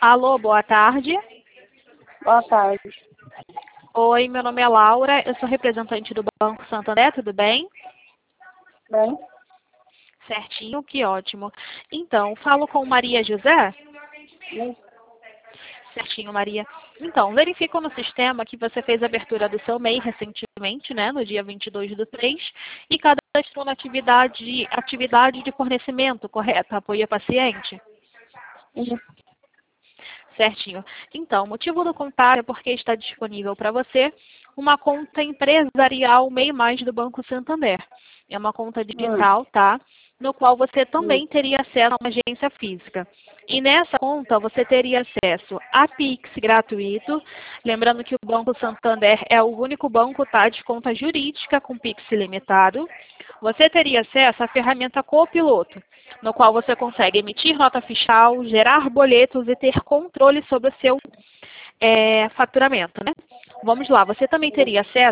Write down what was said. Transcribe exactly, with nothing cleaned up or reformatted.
Alô, boa tarde. Boa tarde. Oi, meu nome é Laura, eu sou representante do Banco Santander, tudo bem? Bem? Certinho, que ótimo. Então, falo com Maria José? Sim. Certinho, Maria. Então, verifico no sistema que você fez a abertura do seu M E I recentemente, né, no dia vinte e dois do três, e cadastrou na atividade, atividade de fornecimento, correto? Apoio a paciente? Sim. Certinho. Então, o motivo do contato é porque está disponível para você uma conta empresarial M E I Mais do Banco Santander. É uma conta Hum. digital, tá? No qual você Hum. também teria acesso a uma agência física. E nessa conta você teria acesso a Pix gratuito. Lembrando que o Banco Santander é o único banco, tá, de conta jurídica com Pix ilimitado. Você teria acesso à ferramenta Copiloto, no qual você consegue emitir nota fiscal, gerar boletos e ter controle sobre o seu é, faturamento, né? Vamos lá, você também teria acesso